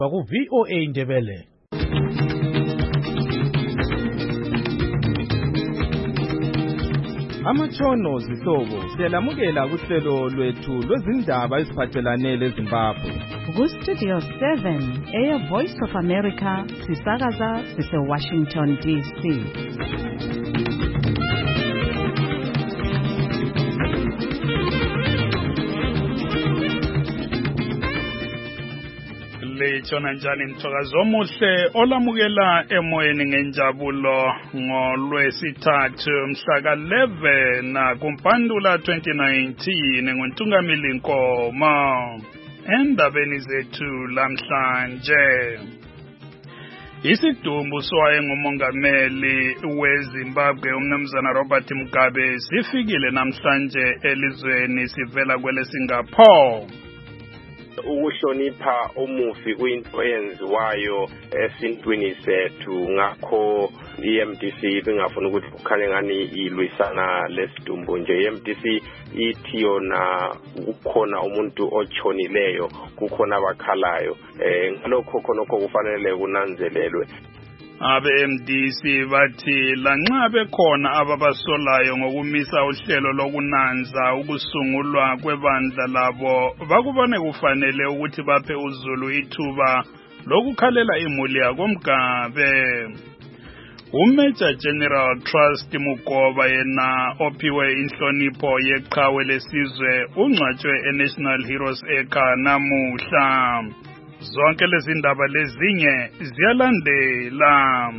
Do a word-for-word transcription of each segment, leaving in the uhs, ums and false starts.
Baku V O A Ndebele. Amachono zihlobo siyalamukela kuhlelo lwethu lwezindaba eziphathelane leZimbabwe. Ku Studio seven, Air Voice of America, sisakaza sise Washington D C. Lechona njani mthokazi omuhle olamukela emoyeni ngenjabulo ngolwesithathu mhla ka eleven kuMpandula twenty nineteen ngontungamili Nkomo. Endabeni zethu lamhlanje, isidumbu sowaye ngumongameli weZimbabwe umnumzana Robert Mugabe sifikile namhlanje elizweni sivela kwele Singapore. Ukuhlonipha umufi kuyinto eyenziwayo esintwini sethu, ngakho i-M D C bengafuna ukuthi kukhanye ngani ilwisana lesidumbu nje. I-M D C ithi yona kukhona umuntu otshonileyo, kukhona abakhalayo, eh ngalokho khonokho kufanele kunanzelelwe. Abe-M D C bathi lanxa bekhona ababasolayo ngokumisa uhlelo lokunanza ukusungulwa kwebandla labo, bakubone kufanele ukuthi baphe uZulu ithuba lokukhalela imuli yakoMgabe. uMajor General Trust Mugoba yena ophiwe inhlonipho yeqhawe lesizwe ungcwatshwe eNational Heroes Acre namuhla. Zonke lezi ndaba lezinye ziyalandela.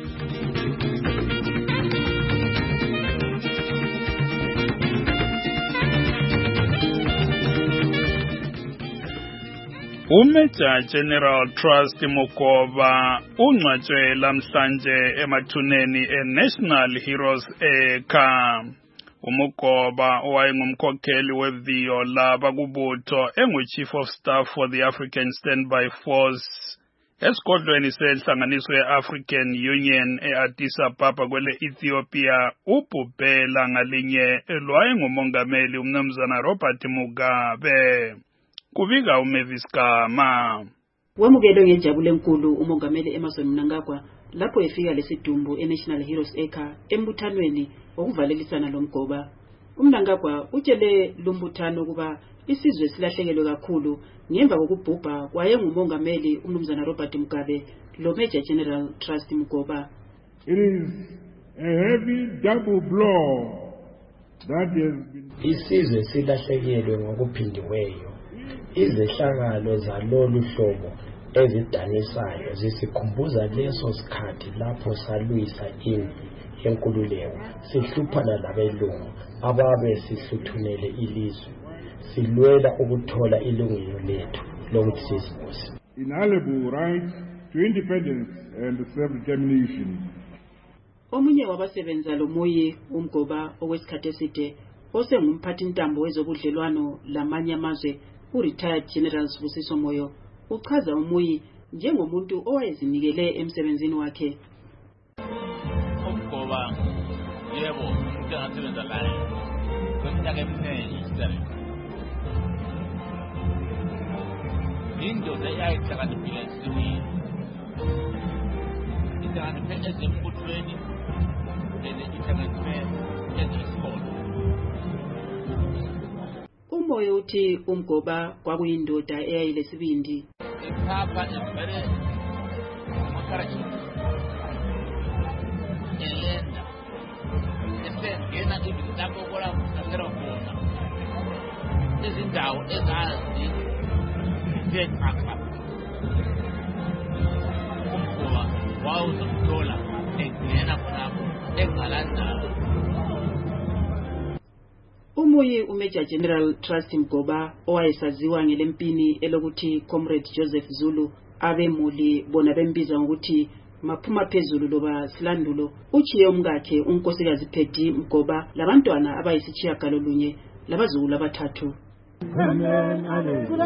uMajor General Trust Mugoba ungcwatshwe lamhlanje emathuneni eNational Heroes Acre. uMugoba owayengumkhokheli weviyo laba kubutho engu-Chief of Staff for the African Standby Force esigodlweni senhlanganiso ye-African Union e-Addis Ababa kwele Ethiopia, ubhubhela ngalinye lwayengumongameli umnumzana Robert Mugabe. Kubika uMavis Gama. Wemukelwe ngejabule enkulu umongameli Emmerson Mnangagwa lapho efika lesidumbu eNational Heroes Acre embuthanweni okuvalelisana loMgoba. uMnangagwa utshele lumbuthano kuba isizwe silahlekelwe kakhulu ngemva kokubhubha kwayengumongameli umnumzana Robert Mugabe lo Major General Trust Mugoba. It is a heavy double blow that has been. Isizwe silahlekelwe ngokuphindiweyo. Izehlakalo zalolu hlobo ezidanisayo zisikhumbuza leso sikhathi lapho salwisa impi yenkululeko, sihluphana labelungu ababe sihluthunele ilizwe, silwela ukuthola ilungelo lethu lokuthi sizibusi. Inalienable right to independence and self-determination. Omunye wabasebenza lo moyi uMgoba okwesikhathi eside osengumphathi ntambo wezobudlelwano lamanye amazwe u-Retired General Sibusiso Moyo uchaza uMoyi njengomuntu owayezinikele emsebenzini wakhe. uMgoba yebo umuntu angasebenza naye kweminyaka eminingi isizwe. Indoda eyayihlakaniphile esizweni, ihlakaniphe ezembuthweni ihlakaniphe ezesikole. uMoyo uthi uMgoba kwakuyindoda eyayilesibindi. Iphapha evele amakarachi elenda esengena lapho kola kusasera khona izindawo ezazi zethaka. uMgoba wawuzothola engena khonapho engalandaba. Umoyi uMajor General Trust Mugoba owayesaziwa ngelempini elokuthi Comrade Joseph Zulu abemuli bona bembiza ngokuthi maphuma phezulu loba silandulo, uchiye umkakhe unkosikazi Phedi Mugoba labantwana abayisitshiyagalolunye labazukulu abathathu. Amen, hallelujah.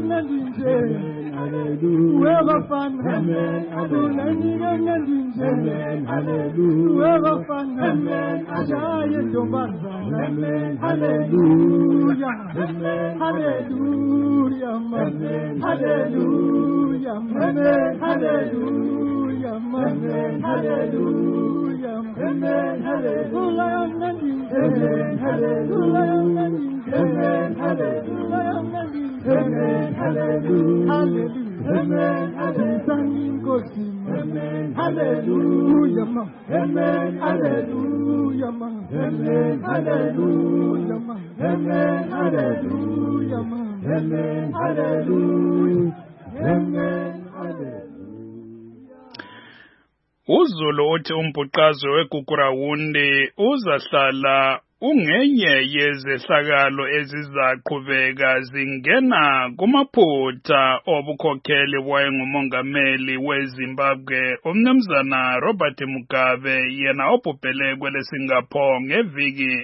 Whoever found Amen, hallelujah. Amen, hallelujah. Whoever found Amen, hallelujah. Amen, hallelujah. Amen, hallelujah. Amen, hallelujah. Amen, hallelujah. Amen, hallelujah. Amen, hallelujah. Amen, hallelujah. Amen, hallelujah. Amen, hallelujah. Amen, hallelujah. Amen, hallelujah. Amen, hallelujah. Amen, hallelujah. Amen, hallelujah. Amen, hallelujah. Amen, hallelujah. uZulu uthi umbhuqazwe weGugurawundi uzahlala ungenye yezehlakalo ezizaqhubeka zingena kumaphutha obukhokheli wayengumongameli weZimbabwe umnumzana Robert Mugabe yena obhubhele kwele Singapore ngeviki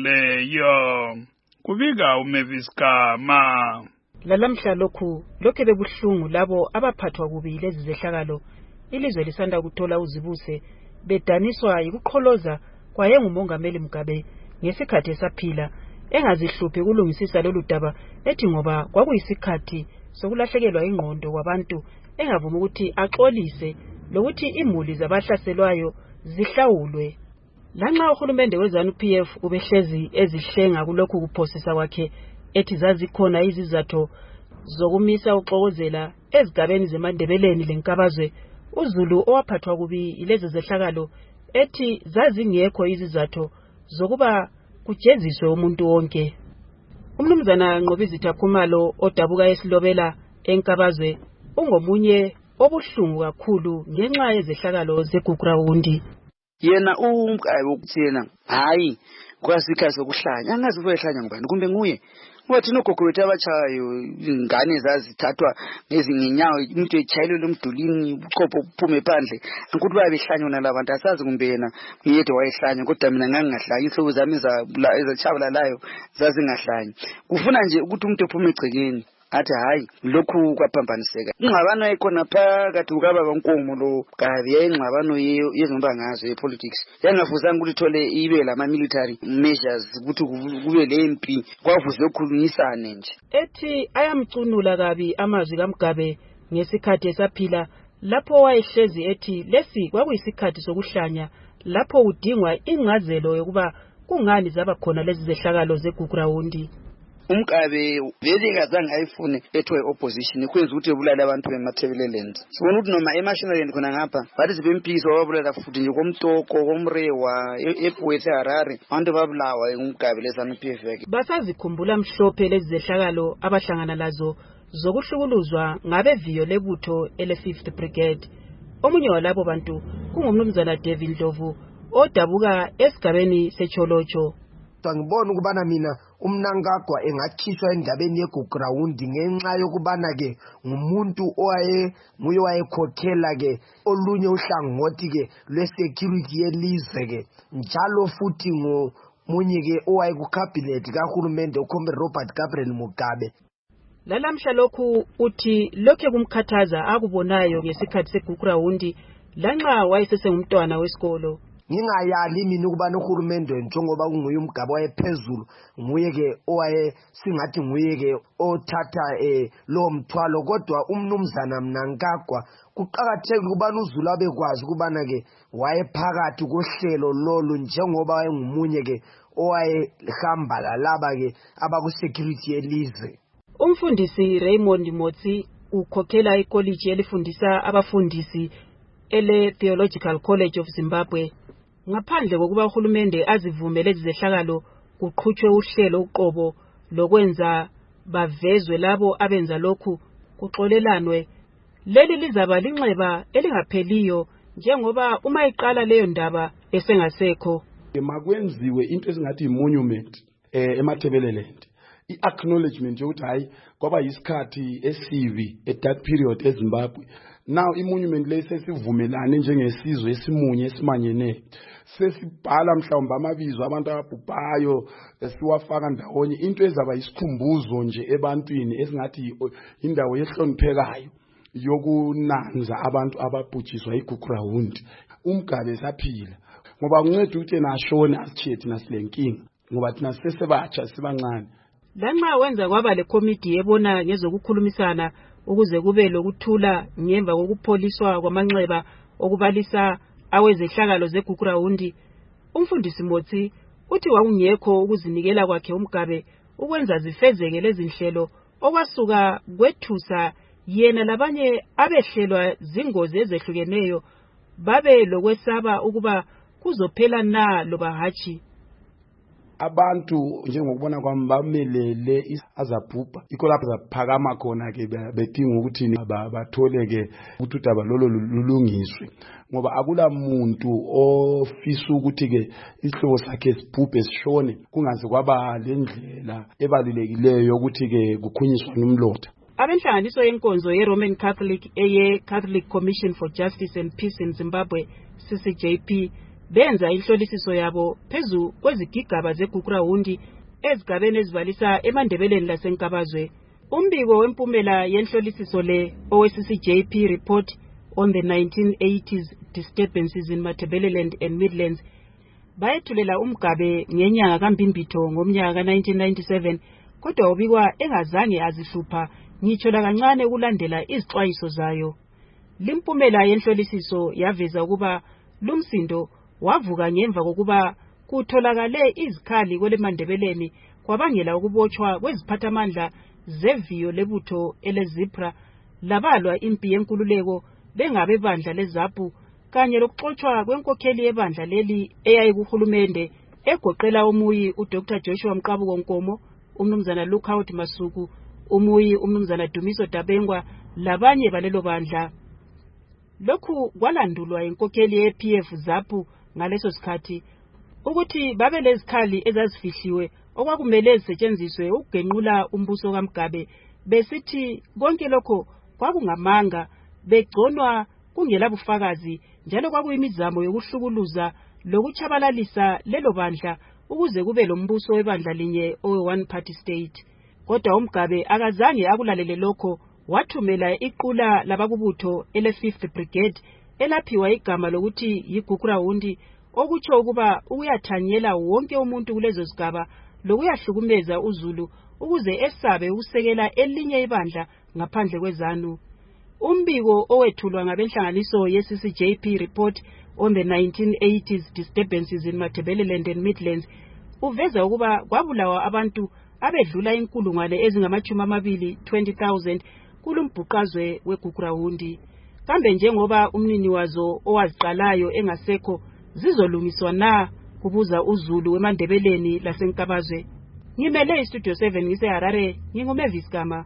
edluleyo. Kubika uMavis Kama. Lalamhla lokhu lokho bebuhlungu labo abaphathwa kubi lezi zehlakalo ilizwe lisanda kuthola uzibuse bedaniswa yikuqholoza kwayengumongameli Mugabe ngesikhathi esaphila engazihluphe kulungisisa lolu daba ethi ngoba kwakuyisikhathi sokulahlekelwa ingqondo kwabantu engavuma ukuthi axolise lokuthi imuli zabahlaselwayo zihlawulwe. Lanxa uhulumende weZANU-P F ubehlezi ezihlenga kulokhu kuphosisa kwakhe ethi zazikhona izizathu zokumisa uxokozela ezigabeni zeMandebeleni lenkabazwe, uZulu owaphathwa kubi ilezi zehlakalo ethi zazingekho izizathu zokuba kujeziswe umuntu wonke. Umnumzana Nqobizitha Khumalo odabuka esilobela enkabazwe ungomunye obuhlungu kakhulu ngenxa yezehlakalo zeGugurawundi. Yena umqayi wokuthena hayi kwasikhathi sokuhlanya angazi uyehlanya ngubani kumbe nguye wathi nogogo wethu abachayo ingane zazithathwa ngezingenyawo umuntu echayelwe umdulini ubuchopho uphume phandle ukuthi babehlanya ona labantu asazi kumbe yena uyede wayehlanya kodwa mina ngangingahlanya ihlobo zami ezachabulalayo zazingahlanya kufuna nje ukuthi umuntu ephume egcekeni athi hayi lokhu kwaphambaniseka ingxabano ekhona phakathi kukaBaba Nkomo lo Gabi ingxabano yezombangazo yepolitics yangafuzanga ukuthi ithole ibe lama military measures ukuthi kube lempi kwavuze ukukhulunyisana nje ethi ayamcunula kabi amazwi kaMugabe ngesikhathi esaphila lapho wayehlezi ethi lesi kwakuyisikhathi sokuhlanya lapho udingwa ingazelo yokuba kungani zaba khona lezi zehlakalo zeGugurawundi. Umkabe vele kazange ayifune ethwe opposition kwenza ukuthi ebulala abantu beMathebeleland sibona ukuthi noma eMashonaland khona ngapha bathi sibempiso wabulala futhi nje komtoko komrewa ePwethe Harare abantu babulawa umkabe leZANU-P F yake basazikhumbula mhlophe lezi zehlakalo abahlangana lazo zokuhlukuluzwa ngabe viyo lebutho ele fifth Brigade. Omunye walabo bantu kungumnumzana David Ndlovu odabuka esigabeni seCholocho. Ngibona ukubana mina umNangagwa engakhishwa endabeni yeGugurawundi ngenxa yokubana ke ngumuntu owaye nguye wayekhokhela ke olunye uhlangothi ke lwesecurity yelizwe ke njalo futhi ngomunye ke owaye ku cabinet kahulumende uComrade Robert Gabriel Mugabe. Lalamhla lokhu uthi lokho kumkhathaza akubonayo ngesikhathi seGugurawundi lanxa wayesesengumntwana wesikolo. Ngingayali mina ukubana uhulumende njengoba kunguye umgaba wayephezulu nguye ke owaye singathi nguye ke othatha eh lo mthwalo kodwa umnumzana Mnangagwa kuqhakathekile ukubana uZulu abekwazi ukubana ke wayephakathi kohlelo lolu njengoba wayengumunye ke owaye hamba lalaba ke abaku security yelizwe. Umfundisi Raymond Motsi ukhokhela ikoliji elifundisa abafundisi ele Theological College of Zimbabwe. Ngaphandle kokuba uhulumende azivumele lezi zehlakalo kuqhutshwe uhlelo uqobo lokwenza bavezwe labo abenza lokhu kuxolelanwe leli lizaba linxeba elingapheliyo njengoba uma iqala leyo ndaba esengasekho. Makwenziwe into esingathi monument eh eMathebeleland iacknowledgement yokuthi hayi kwaba yisikhathi esibi at that period eZimbabwe now imonument le sesivumelane njengesizwe esimunye esimanyene sesibhala mhlawumbe amabizo abantu ababhubhayo siwafaka ndawonye into ezaba isikhumbuzo nje ebantwini esingathi indawo yehloniphekayo yokunanza abantu ababhujiswa iGugurawundi. Umgabe saphila ngoba kunceda ukuthi nashone asichethi nasilenkinga ngoba thina sesebatsha sibancane. Lanxa wenza kwaba le committee ebona ngezokukhulumisana ukuze kube lokuthula ngemva kokupholiswa kwamanxeba okubalisa awezehlakalo zeGugurawundi, umfundisi Motsi uthi wakungekho ukuzinikela kwakhe umgabe ukwenza zifezeke lezi nhlelo okwasuka kwethusa yena labanye abehlelwa zingozi ezehlukeneyo babe lokwesaba ukuba kuzophela na loba hachi. Abantu njengokubona kwami bamelele azabhubha ikho lapho zaphakama khona ke bedinga ukuthi bathole ke ukuthi udaba lolo lulungiswe ngoba akula muntu ofisa ukuthi ke isihlobo sakhe sibhubhe sishone kungaze kwaba lendlela ebalulekileyo ukuthi ke kukhunyiswa nomlotha. Abenhlanganiso yenkonzo ye-Roman Catholic eye Catholic Commission for Justice and Peace in Zimbabwe C C J P benza inhlolisiso yabo phezu kwezigigaba zeGugurawundi ezigabeni ezivalisa emandebeleni lasenkabazwe. Umbiko wempumela yenhlolisiso le owe-C C J P report on the nineteen eighties disturbances in Matabeleland and Midlands bayethulela umgabe ngenyanga kaMbimbitho ngomnyaka ka nineteen ninety-seven kodwa ubikwa engazange azihlupha ngitsho la kancane kulandela izixwayiso zayo. Limpumela yenhlolisiso yaveza ukuba lumsindo wavuka ngemva kokuba kutholakale izikhali kwele mandebeleni kwabangela ukubotshwa kweziphathamandla zeviyo lebutho elezipra labalwa impi yenkululeko bengabe bandla leZAPU kanye lokuxoxwa kwenkokheli yebandla leli eyayikuhulumende egoqela umuyi uDr Joshua Mqabuko Nkomo, umnumzana Lookout Masuku, umuyi umnumzana Dumiso Dabengwa labanye balelo bandla. Lokhu kwalandulwa inkokheli ye-P F ZAPU ngaleso sikhathi ukuthi babe lezikhali ezazifihliwe okwakumele zisetshenziswe ukugenqula umbuso kaMgabe besithi konke lokho kwakungamanga begconwa kungela bufakazi njalo kwakuyimizamo yokuhlukuluza lokuchabalalisa lelo bandla ukuze kube lombuso webandla linye owe one party state. Kodwa umgabe akazange akulalele lokho wathumela iqula labakubutho ele fifth Brigade elaphiwa igama lokuthi yiGugurawundi okutsho ukuba uyathanyela wonke umuntu kulezo zigaba lokuyahlukumeza uZulu ukuze esabe ukusekela elinye ibandla ngaphandle kwezanu. Umbiko owethulwa ngabenhlanganiso ye-C C J P report on the nineteen eighties disturbances in Matabeleland and Midlands uveza ukuba kwabulawa abantu abedlula inkulungwane ezingamachumi amabili twenty thousand kulumbhuqazwe weGugurawundi. Kambe njengoba umnini wazo owaziqalayo engasekho zizolungiswa na kubuza uZulu wemandebeleni lasenkabazwe. Ngimele iStudio seven ngise Harare, nginguMavis Gama.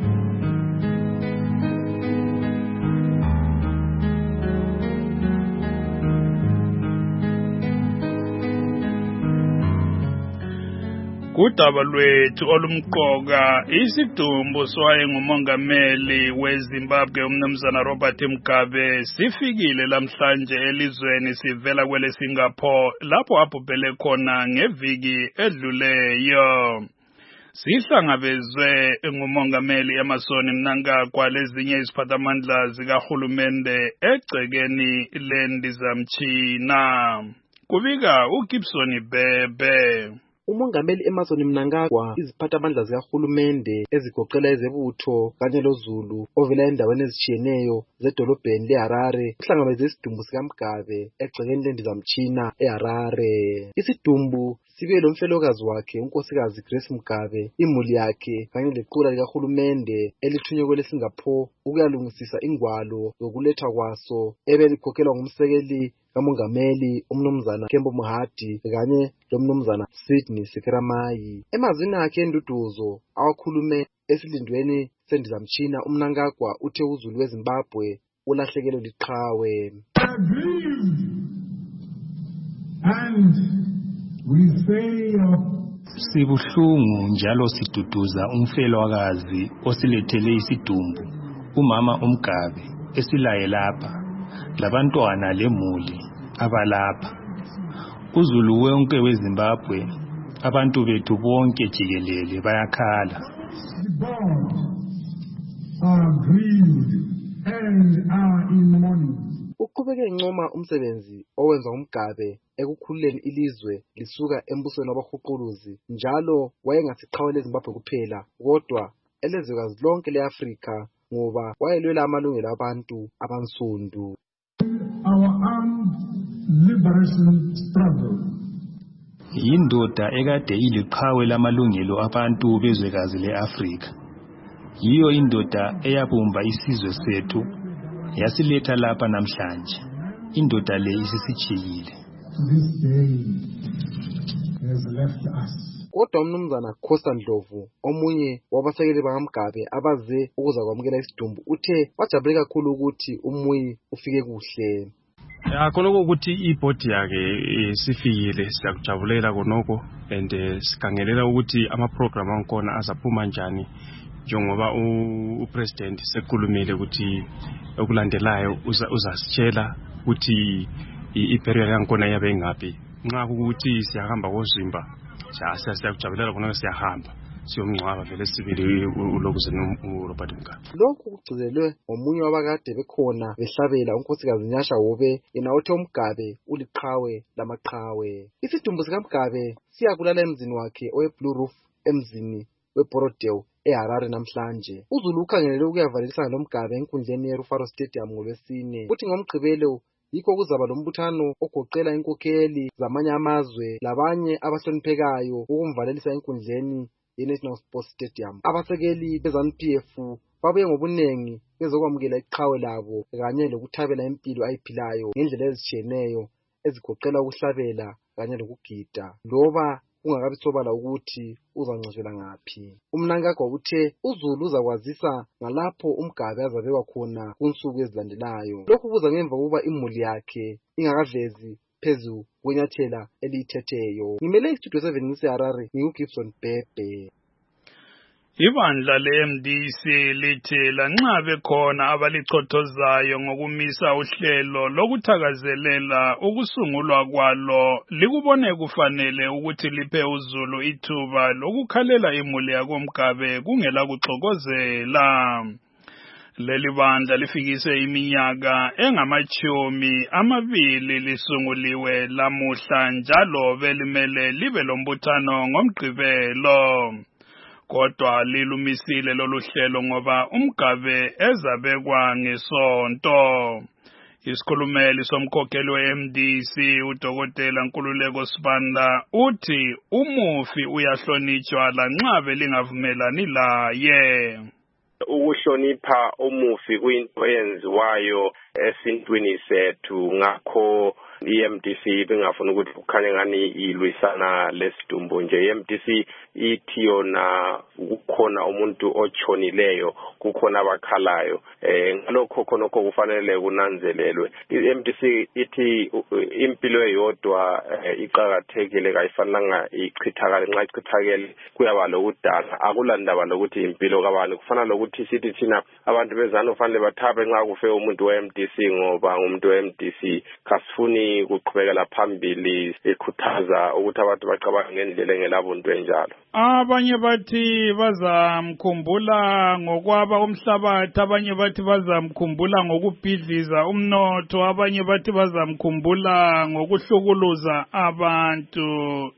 Kudaba lwethu olumqoka isidumbu sowaye ngumongameli weZimbabwe umnumzana Robert Mugabe sifikile lamhlanje elizweni sivela kwele Singapore lapho abhubhele khona ngeviki edluleyo. Sihlangabezwe ngumongameli Emmerson Mnangagwa lezinye iziphathamandla zikahulumende egcekeni leNdizamtshina. Kubika uGibson Bebe. Umongameli Emmerson Mnangagwa iziphathamandla zikahulumende ezigoqela ezebutho kanye loZulu ovela endaweni ezitshiyeneyo zedolobheni leHarare kuhlangabeze isidumbu sikaMgabe egcekeni leNdizamtshina eHarare. Isidumbu sibe lomfelokazi wakhe unkosikazi Grace Mugabe, imuli yakhe kanye lequla likahulumende elithunywe kwele Singapore ukuyalungisisa ingwalo zokulethwa kwaso ebelikhokhelwa ngumsekeli kamongameli umnumzana Kembo Mohadi kanye lomnumzana Sydney Sekeramai. Emazwini akhe enduduzo awakhulume esilindweni seNdizamtshina uMnangagwa uthe uZulu weZimbabwe ulahlekelwe liqhawe. And we say sibuhlungu njalo siduduza umfelokazi osilethele isidumbu umama uMgabe esilaye lapha labantwana lemuli abalapha. Uzulu wonke weZimbabwe, abantu bethu bonke jikelele bayakhala. The board are grieved and are in mourning. Uqhubeke encoma umsebenzi owenza uMgabe ekukhululeni ilizwe lisuka embusweni wabahuquluzi, njalo wayengasiqhawela eZimbabwe kuphela kodwa elezwekazi lonke leAfrika ngoba wayelwela amalungelo abantu abansundu. Our armed liberation struggle. Yindoda ekade iliqhawe lamalungelo abantu bezwekazi leAfrika. Yiyo indoda eyabumba isizwe sethu yasiletha lapha namhlanje. Indoda le isisichiyile. This day has left us. Kodwa umnumzana Khosa Ndlovu, omunye wabasekeli bakaMgabe abaze ukuza kwamukela isidumbu, uthe wajabule kakhulu ukuthi umuyi ufike kuhle. Ya khonoko ukuthi ibhodi yake sifikile, siyakujabulela konoko and sikhangelela ukuthi ama program ankona azaphuma njani njengoba upresident sekhulumile ukuthi okulandelayo uzasitshela ukuthi iperiod yankona yabe ngaphi. Nxa ukuthi siyahamba koZimba siyasa siyakujabulela konoko siyahamba siyomncwaba vele sibili ulokuzeni uRobert Mugabe. Lokhu kugcizelwe ngomunye wabakade bekhona behlabela uNkosikazi Nyasha Hobe yena othe uMgabe uliqhawe lamaqhawe. Isidumbu sikaMgabe siyakulala emzini wakhe oweBlue Roof emzini weBorodale eHarare namhlanje. UZulu ukhangelele ukuyavalelisana noMgabe enkundleni yeRufaro Stadium ngolwesine. Kuthi ngomgqibelo yikho kuzaba lombuthano ogoqela inkokheli zamanye amazwe labanye abahloniphekayo ukumvalelisa enkundleni yeNational Sports Stadium. Abasekeli beZANU-P F babuye ngobunengi bezokwamukela iqhawe labo kanye lokuthabela impilo ayiphilayo ngendlela ezitshiyeneyo ezigoqela ukuhlabela kanye lokugida loba kungakabi sobala ukuthi uzancoshela ngaphi. UMnangagwa uthe uZulu uzakwazisa ngalapho uMgabe azabekwa khona kunsuku ezilandelayo. Lokhu kuza ngemva kuba imuli yakhe ingakavezi phezu kwenyathela elithetheyo. Ngimele istudio seven ngiseHarare nginguGibson Bhebhe. Ibandla le-M D C lithi lanxa bekhona abalichothozayo ngokumisa uhlelo lokuthakazelela ukusungulwa kwalo, likubone kufanele ukuthi liphe uZulu ithuba lokukhalela imuli yakoMgabe kungela kuxokozela. Leli bandla lifikise iminyaka engamachumi amabili lisunguliwe lamuhla njalo belimele libe lombuthano ngomgqibelo. Kodwa lilumisile lolu hlelo ngoba uMgabe ezabekwa ngesonto. Isikhulumeli somkhokheli we-M D C uDokotela Nkululeko Sibanda uthi umufi uyahlonitshwa lanxa belingavumelani laye. Ukuhlonipha umufi kuyinto eyenziwayo esintwini sethu, ngakho i-M D C bengafuna ukuthi kukhanye ngani ilwisana lesidumbu nje. I-M D C ithi yona kukhona umuntu otshonileyo, kukhona abakhalayo, eh ngalokho khonokho kufanele kunanzelelwe. I-M D C ithi impilo eyodwa iqhakathekile, kayifananga ichithakale. Nxa ichithakele kuyaba lokudala, akulandaba lokuthi impilo kabani. Kufana lokuthi sithi thina abantu bezana ufanele bathabe nxa kufe umuntu we-M D C ngoba ngumuntu we-M D C. Kasifuni kuqhubekela phambili ekhuthaza ukuthi abantu baqabanga ngendlela engelabuntu enjalo. Abanye bathi bazamkhumbula ngokwaba umhlabathi, abanye bathi bazamkhumbula ngokubhidliza umnotho, abanye bathi bazamkhumbula ngokuhlukuluza abantu.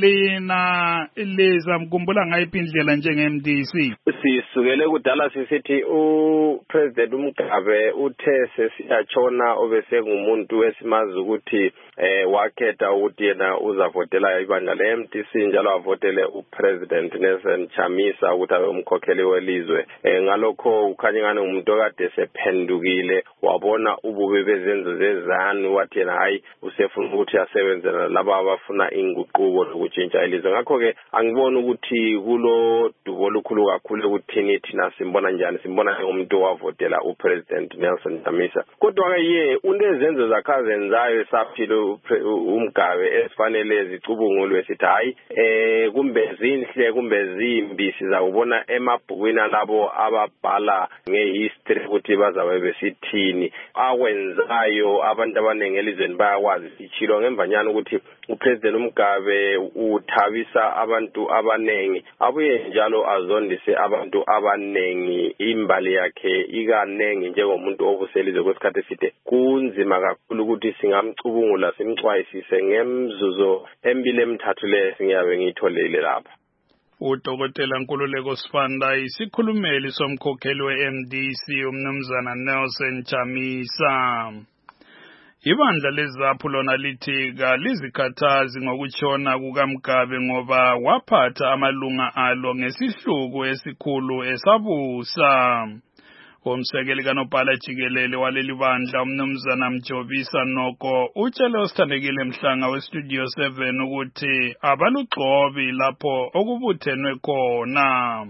Lina lizamkhumbula ngayiphi indlela njenge-M D C? Sisukele kudala sisithi uPresident uMgabe uthe sesiyatshona obesengumuntu wesimazi ukuthi eh wakhetha ukuthi yena uzavotela ibandla le-M D C njalo avotele uPresident Nelson Chamisa ukuthi abe umkhokheli welizwe. Eh ngalokho ukhanye ngane umuntu okade sephendukile wabona ububi bezenzo zezanu, wathi yena hayi usefuna ukuthi asebenzele laba abafuna inguquko lokutshintsha ilizwe. Ngakho ke angibona ukuthi kulo dubo olukhulu kakhulu ukuthini thina simbona njani, simbona umuntu owavotela uPresident Nelson Chamisa. Kodwa ke ye unezenzo zakhe azenzayo esaphilo umgabe esifanele zicubungulwe sithi hayi eh kumbe zinhle kumbe zimbi sizakubona emabhukwini alabo ababhala ngehistory ukuthi bazabe besithini akwenzayo abantu abaningi elizweni bayakwazi sichilo ngemvanyana ukuthi uPresident uMgabe uthabisa abantu abanengi abuye njalo azondise abantu abanengi imbali yakhe ikanengi njengomuntu obuselizwe kwesikhathi eside kunzima kakhulu ukuthi singamcubungula simxwayisise ngemzuzu embili emithathu le singabe ngitholile lapha. Udokotela Nkululeko Sifanda isikhulumeli somkhokheli we-M D C umnumzana Nelson Chamisa. Ibandla lezaphu lona lithi kalizikhathazi ngokutshona kukaMgabe ngoba waphatha amalunga alo ngesihluku esikhulu esabusa. Umsekeli kanobhala jikelele waleli bandla umnumzana Mjovisa Noko utshele osithandekile Mhlanga westudio seven ukuthi abalugxobi lapho okubuthenwe khona.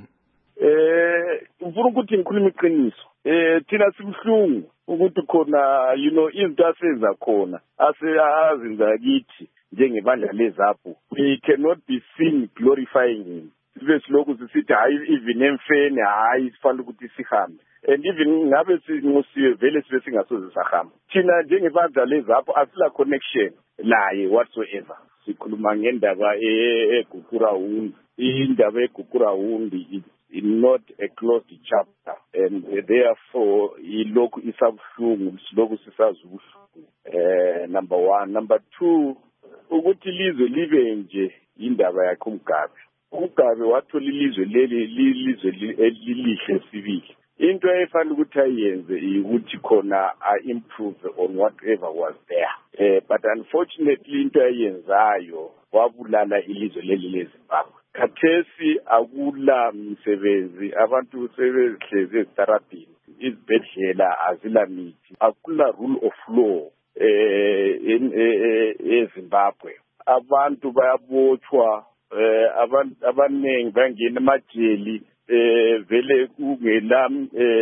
Eh ufuna ukuthi ngikhuluma iqiniso. Eh thina sibuhlungu ukuthi khona you know izinto asenza khona aseazinza kithi njengebandla lezaphu. We cannot be seen glorifying him. Sibe silokhu sisithi hayi even emfene hayi sifanele ukuthi sihambe. And even ngabe singusiwe vele sibe singasoze sahamba. Thina njengebandla lezaphu asila connection laye whatsoever. Sikhuluma ngendaba eGukura Hundi. Indaba eGukura Hundi is not a closed chapter, and therefore ilokhu isabuhlungu silokhu sisazubuhlungu. Eh number one, number two, ukuthi lizwe libe nje indaba yakhe uMgabe. uMgabe wathola ilizwe leli lilizwe elihle sibili. Into efanele ukuthi ayenze ukuthi khona I improve on whatever was there. Eh but unfortunately into ayenzayo wabulala ilizwe leli leZimbabwe. Khathesi akula msebenzi abantu sebezihleze ezitaradini izibhedlela azila mithi akula rule of law eh eZimbabwe abantu bayabotshwa eh abantu abanengi bangena emajeli eh vele kungela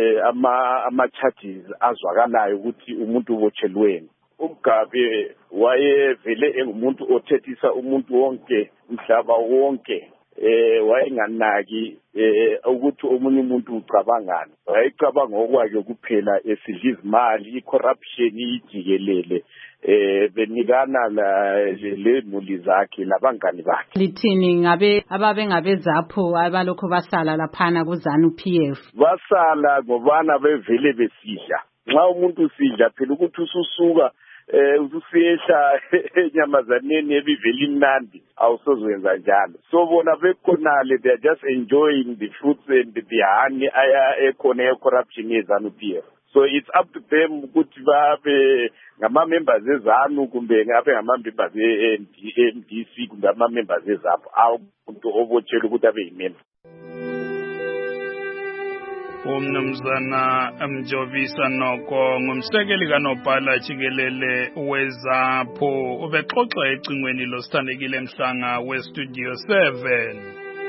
ama ama charges azwakalayo ukuthi umuntu ubotshelweni. uMgabe waye vele engumuntu othethisa umuntu wonke umhlaba wonke eh wayenganaki eh ukuthi omunye umuntu ucabangana wayecabanga okwakhe kuphela esidla izimali icorruption ijikelele eh benikana le muli zakhe labangani bakhe. Lithini ngabe ababe ngabe zapho abalokho basala laphana kuZANU P F basala ngobana bevele besidla nxa umuntu usidla phela ukuthi ususuka eh usiyehla enyamazaneni ebiveli imnandi awusozwenza njalo. So bona bekhonale they are just enjoying the fruits and the honey aya ekhona corruption yeZANU P F. So it's up to them ukuthi babe ngama members eZANU kumbe ngabe ngama members e-M D C kumbe ama members ezapho awumuntu obotshela ukuthi abe yimember. Umnumzana Mjovisa Noko ngumsekeli kanobhala jikelele wezapho ubexoxa ecingweni losithandekile Mhlanga westudio seven.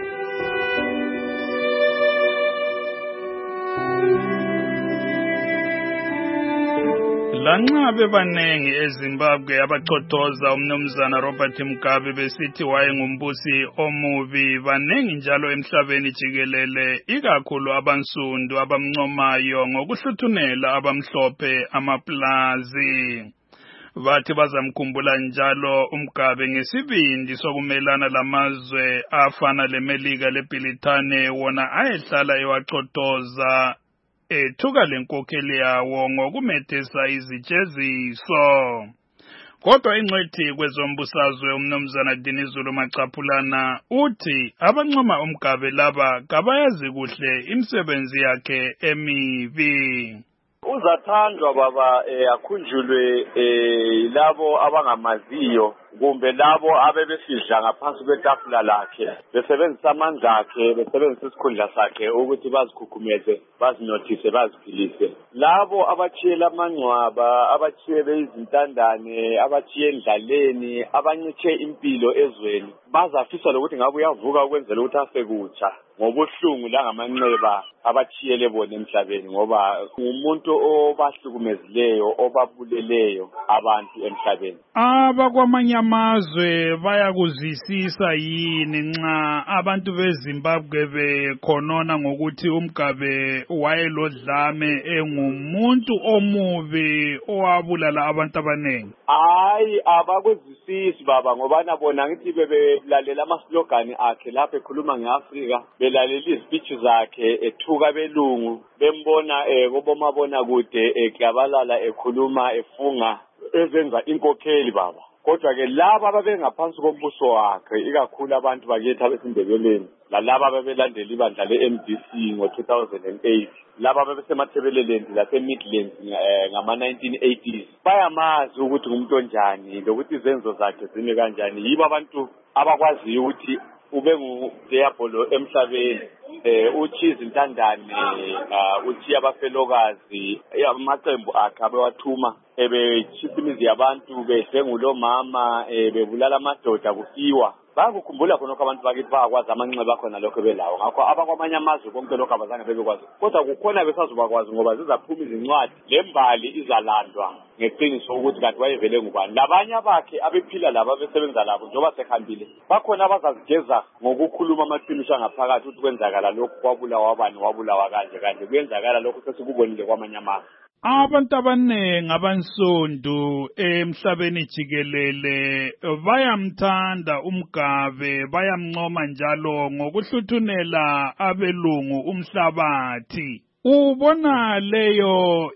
Lanxa bebanengi eZimbabwe abachothoza umnumzana Robert Mugabe besithi wayengumbusi omubi banengi njalo emhlabeni jikelele ikakhulu abansundu abamncomayo ngokuhluthunela abamhlophe amaplazi. Bathi bazamkhumbula njalo uMgabe ngesibindi sokumelana lamazwe afana leMelika leBrithani wona ayehlala ewachothoza ethuka lenkokheli yawo ngokumethesa izijeziso. Kodwa ingcwethi kwezombusazwe umnumzana Dinizulu Macaphulana uthi abancoma uMgabe laba kabayazi kuhle imisebenzi yakhe emibi. Uzathandwa baba akhunjulwe labo abangamaziyo kumbe labo abebesidla ngaphansi kwetafula lakhe besebenzisa amandla akhe besebenzisa isikhundla sakhe ukuthi bazikhukhumeze bazinothise baziphilise. Labo abachiyela amangcwaba abachiyele izintandane abachiye endlaleni abanyithe impilo ezweni bazafisa lokuthi ngabe uyavuka ukwenzela ukuthi asekutsha ngobuhlungu langamanxeba abathiyele bona emhlabeni ngoba umuntu obahlukumezileyo obabuleleyo abantu emhlabeni. Abakwamanye amazwe bayakuzwisisa yini nxa abantu beZimbabwe bekhonona ngokuthi uMgabe wayelodlame engumuntu omubi owabulala abantu abanengi? Hayi, abakuzwisisi baba ngoba nabona ngithi bebelalela ama-slogan akhe lapho ekhuluma ngeAfrika, belalela izipitshi zakhe ethuka belungu, bembona eh kubomabona kude eklabalala ekhuluma efunga ezenza inkokheli baba. Kodwa ke laba ababengaphansi kombuso wakhe ikakhulu abantu bakithi abesindebeleni lalaba ababelandela ibandla le-M D C ngo-two thousand eight, laba ababesemathebeleleni lase-Midlands ngama-nineteen eighties, bayamazi ukuthi ngumuntu onjani lokuthi izenzo zakhe zime kanjani. Yibo abantu abakwaziyo ukuthi ube nguDiabolo emhlabeni, eh uthi izintandane, uthi abafelokazi, amaqembu akhe abewathuma ebechisa imizi yabantu behlengula omama, bebulala amadoda kufiwa. Bayakukhumbula khonokho abantu bakithi bayakwazi amanxeba khona lokho belawo. Ngakho abakwamanye amazwe konke lokho abazange bebekwazi, kodwa kukhona besazobakwazi ngoba zizaphuma izincwadi lembali izalandwa ngeqiniso ukuthi kanti wayevele ngubani. Labanye abakhe abephila laba besebenza labo njengoba sehambile bakhona abazazigeza ngokukhuluma amaqiniso angaphakathi ukuthi kwenzakala lokhu, kwabulawa wabani, wabulawa kanje kanje, kuyenzakala lokho sesikubonile kwamanye amazwe. Abantu abanengi abansundu emhlabeni jikelele bayamthanda uMgabe, bayamncoma njalo ngokuhluthunela abelungu umhlabathi. Ubona leyo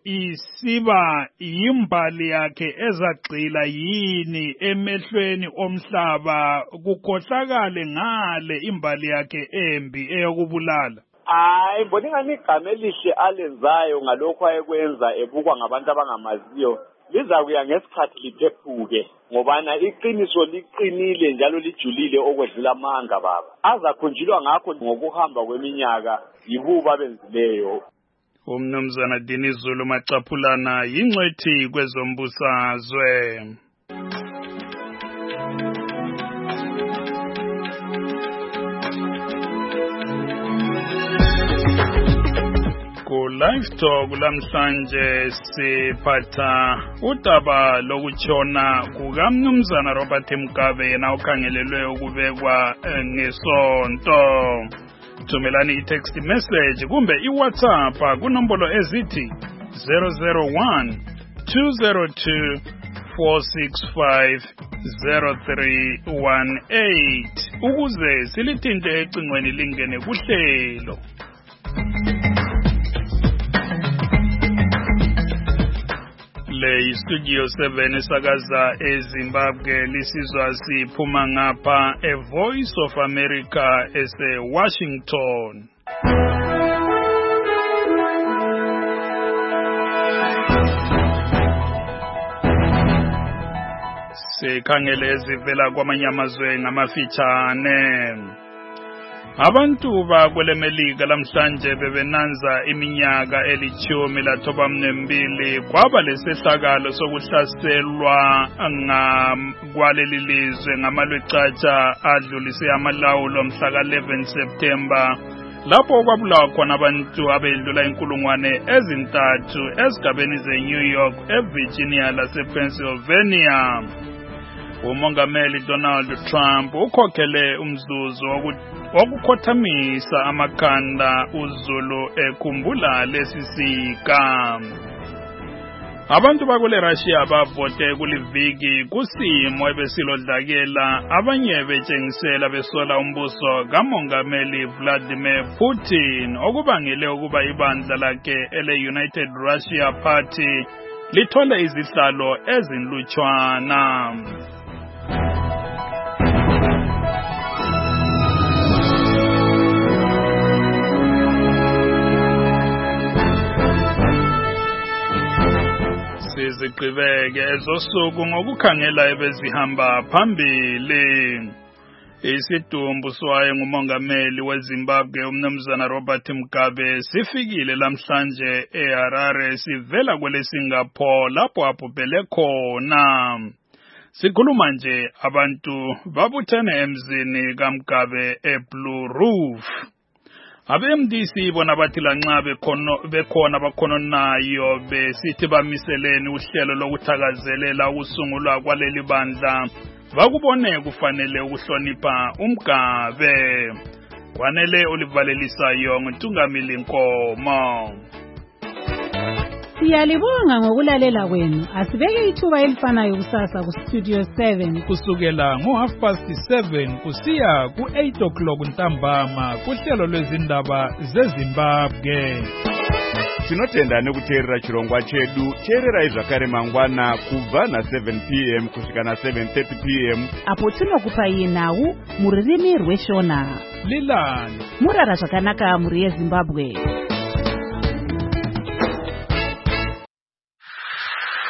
isiba yimbali yakhe ezagxila yini emehlweni omhlaba, kukhohlakale ngale imbali yakhe embi eyokubulala? Hayi, mbona ingani igama elihle alenzayo ngalokho ayekwenza ebukwa ngabantu abangamaziyo liza kuya ngesikhathi liphephuke, ngobana iqiniso liqinile njalo lijulile okwedlula amanga baba. Azakhunjulwa ngakho ngokuhamba kweminyaka yibuba benzileyo. Umnumzana Dini Zulu Macaphulana yingcwethi kwezombusazwe. Live Talk lamhlanje siphatha udaba lokutshona kukaMnumzana Robert Mugabe yena ukhangelelwe ukubekwa ngesonto. Thumelani i-text message kumbe i-WhatsApp kunombolo ezithi zero zero one two zero two four six five zero three one eight ukuze silithinte ecingweni lingene kuhlelo. Le Studio seven esakaza eZimbabwe lisizwa siphuma ngapha e Voice of America ese Washington. Sikhangele ezivela kwamanye amazwe ngamafitshane. Abantu bakwelemelika lamhlanje bebenanza iminyaka elithumi lathoba mnembili kwaba lesehlakalo sokuhlaselwa ngakwaleli lizwe ngamalwecatsha adlulise amalawulo mhla ka eleven September lapho kwabulawa khona abantu abedlula inkulungwane ezintathu esigabeni zeNew York, eVirginia lasePennsylvania. Umongameli Donald Trump ukhokhele umzuzu wokukhothamisa amakhanda uZulu ekhumbula lesisika. Abantu bakule Russia bavote kuliviki kusimo ebesilodlakela, abanye betshengisela besola umbuso kamongameli Vladimir Putin okubangele ukuba ibandla lakhe ele United Russia Party lithole izihlalo ezinlutshwana. Sizigqibeke ezosuku ngokukhangela ebezihamba phambili. Isidumbu swaye ngumongameli weZimbabwe umnumzana Robert Mugabe sifikile lamhlanje eHarare sivela kwele Singapore lapho abhubhele khona. Sikhuluma nje abantu babuthene emzini kaMgabe eBlue Roof. abe-M D C bona bathi lanxa bekhona bakhononayo besithi bamiseleni uhlelo lokuthakazelela ukusungulwa kwaleli bandla bakubone kufanele ukuhlonipha uMgabe. Kwanele olivalelisayo nguNtungamili Nkomo. Siyalibonga ngokulalela kwenu. Asibeke ithuba elifanayo kusasa ku Studio seven kusukela ngo half past seven kusiya ku eight o'clock ntambama kuhlelo lwezindaba zeZimbabwe. Tinotenda nekuteerera chirongwa chedu. Teerera zvakare mangwana kubva na seven p m kusvika na seven thirty p m apo tinokupa nawu mururimi rweshona. Lilani murara zvakanaka muri yeZimbabwe.